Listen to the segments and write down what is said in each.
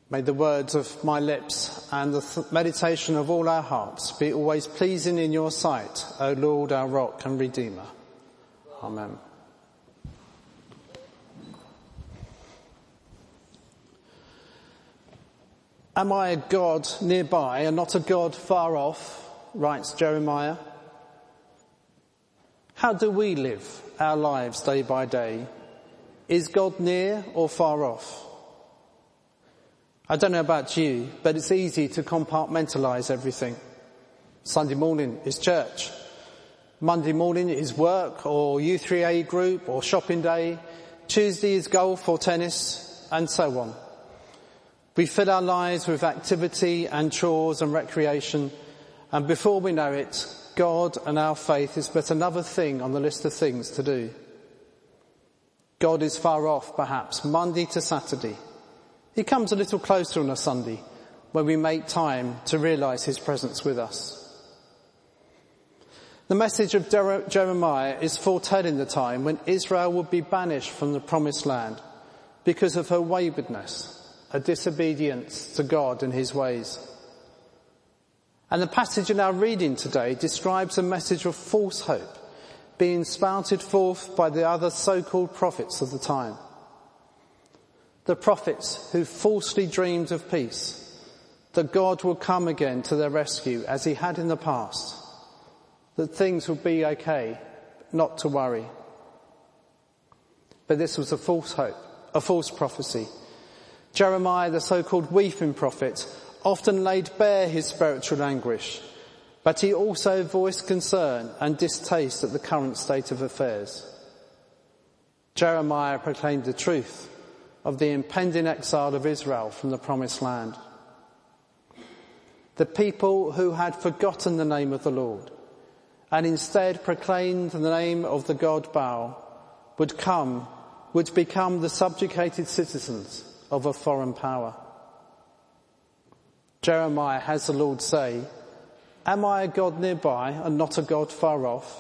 May the words of my lips and the meditation of all our hearts be always pleasing in your sight, O Lord, our rock and redeemer. Amen. Am I a God nearby and not a God far off? Writes Jeremiah. How do we live our lives day by day? Is God near or far off? I don't know about you, but it's easy to compartmentalise everything. Sunday morning is church. Monday morning is work or U3A group or shopping day. Tuesday is golf or tennis, and so on. We fill our lives with activity and chores and recreation, and before we know it, God and our faith is but another thing on the list of things to do. God is far off, perhaps, Monday to Saturday. He comes a little closer on a Sunday when we make time to realise his presence with us. The message of Jeremiah is foretelling the time when Israel would be banished from the promised land because of her waywardness, a disobedience to God and his ways. And the passage in our reading today describes a message of false hope being spouted forth by the other so-called prophets of the time. The prophets who falsely dreamed of peace, that God would come again to their rescue as he had in the past, that things would be okay, not to worry. But this was a false hope, a false prophecy. Jeremiah, the so-called weeping prophet, often laid bare his spiritual anguish, but he also voiced concern and distaste at the current state of affairs. Jeremiah proclaimed the truth of the impending exile of Israel from the promised land. The people who had forgotten the name of the Lord and instead proclaimed the name of the god Baal would become the subjugated citizens of a foreign power. Jeremiah has the Lord say, "Am I a God nearby and not a God far off?"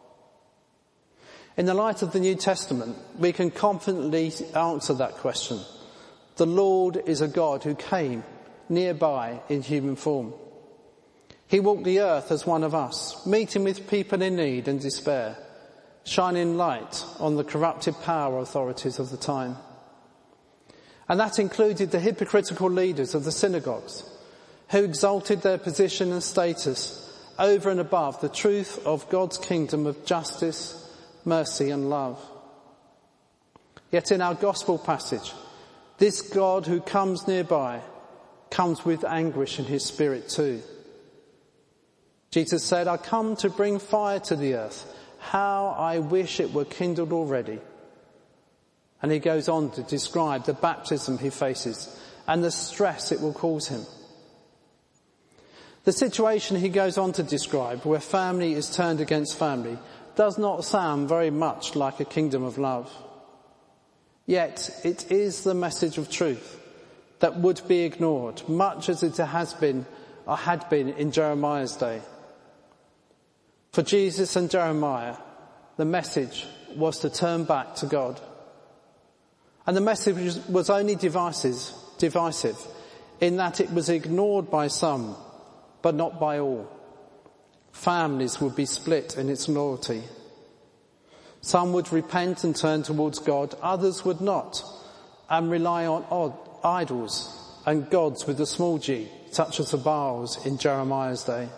In the light of the New Testament, we can confidently answer that question. The Lord is a God who came nearby in human form. He walked the earth as one of us, meeting with people in need and despair, shining light on the corrupted power authorities of the time. And that included the hypocritical leaders of the synagogues, who exalted their position and status over and above the truth of God's kingdom of justice, mercy and love. Yet in our gospel passage, this God who comes nearby comes with anguish in his spirit too. Jesus said, "I come to bring fire to the earth. How I wish it were kindled already." And he goes on to describe the baptism he faces and the stress it will cause him. The situation he goes on to describe, where family is turned against family, does not sound very much like a kingdom of love. Yet it is the message of truth that would be ignored, much as it has been or had been in Jeremiah's day. For Jesus and Jeremiah, the message was to turn back to God. And the message was only divisive in that it was ignored by some, but not by all. Families would be split in its loyalty. Some would repent and turn towards God, others would not, and rely on idols and gods with a small g, such as the Baals in Jeremiah's day.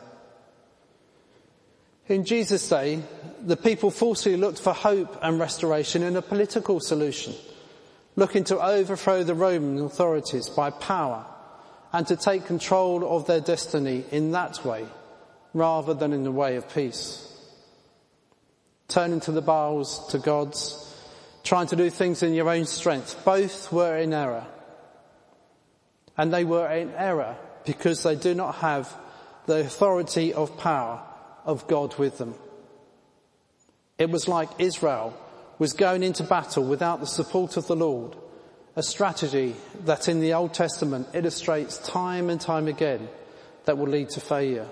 In Jesus' day, the people falsely looked for hope and restoration in a political solution, looking to overthrow the Roman authorities by power and to take control of their destiny in that way, rather than in the way of peace. Turning to the Baals, to gods, trying to do things in your own strength, both were in error. And they were in error because they do not have the authority of power of God with them. It was like Israel was going into battle without the support of the Lord, a strategy that in the Old Testament illustrates time and time again that will lead to failure.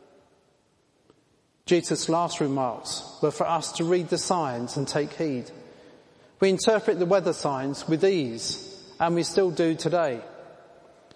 Jesus' last remarks were for us to read the signs and take heed. We interpret the weather signs with ease, and we still do today.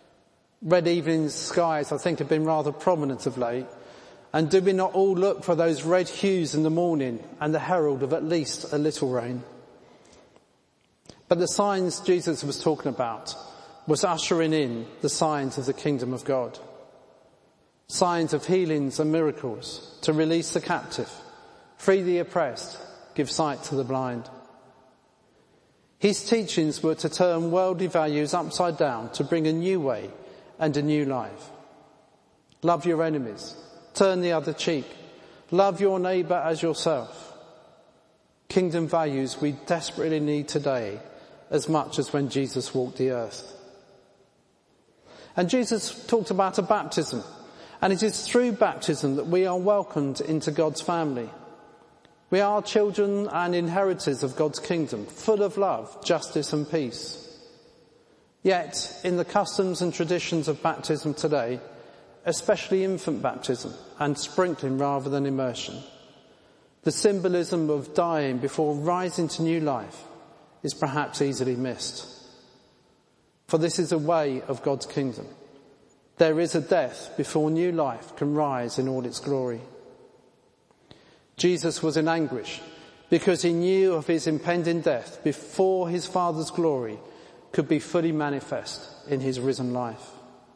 Red evening skies, I think, have been rather prominent of late. And do we not all look for those red hues in the morning and the herald of at least a little rain? But the signs Jesus was talking about was ushering in the signs of the kingdom of God. Signs of healings and miracles to release the captive, free the oppressed, give sight to the blind. His teachings were to turn worldly values upside down to bring a new way and a new life. Love your enemies. Turn the other cheek. Love your neighbour as yourself. Kingdom values we desperately need today as much as when Jesus walked the earth. And Jesus talked about a baptism. And it is through baptism that we are welcomed into God's family. We are children and inheritors of God's kingdom, full of love, justice and peace. Yet, in the customs and traditions of baptism today, especially infant baptism and sprinkling rather than immersion, the symbolism of dying before rising to new life is perhaps easily missed. For this is a way of God's kingdom. There is a death before new life can rise in all its glory. Jesus was in anguish because he knew of his impending death before his Father's glory could be fully manifest in his risen life.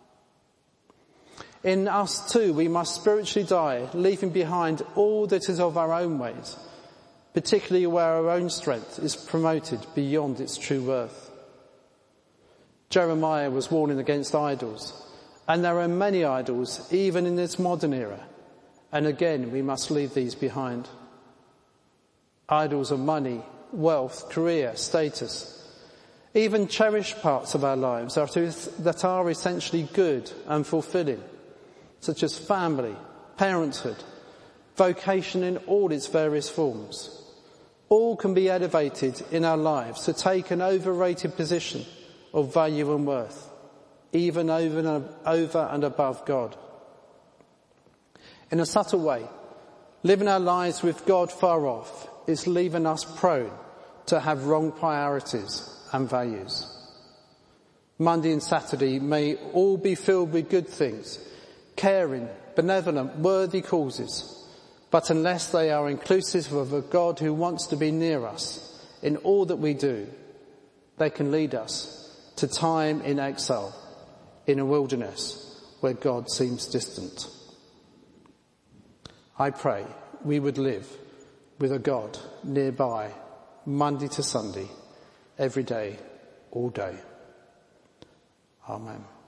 In us too, we must spiritually die, leaving behind all that is of our own ways, particularly where our own strength is promoted beyond its true worth. Jeremiah was warning against idols, and there are many idols even in this modern era, and again we must leave these behind. Idols of money, wealth, career, status, even cherished parts of our lives that are essentially good and fulfilling, such as family, parenthood, vocation in all its various forms. All can be elevated in our lives to take an overrated position of value and worth, even over and above God. In a subtle way, living our lives with God far off is leaving us prone to have wrong priorities and values. Monday and Saturday may all be filled with good things, caring, benevolent, worthy causes, but unless they are inclusive of a God who wants to be near us in all that we do, they can lead us to time in exile, in a wilderness where God seems distant. I pray we would live with a God nearby, Monday to Sunday, every day, all day. Amen.